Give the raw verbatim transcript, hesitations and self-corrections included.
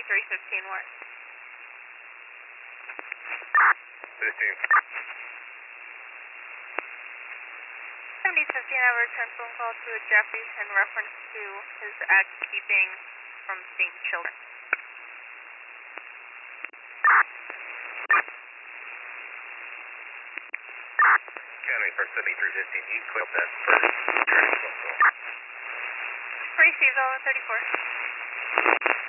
seventy-three fifteen west. fifteen. seventy fifteen, I returned phone call to a Jeffrey in reference to his act keeping from seeing children. County for seventy-three fifteen, you clip that first return phone call. Received, over thirty-four.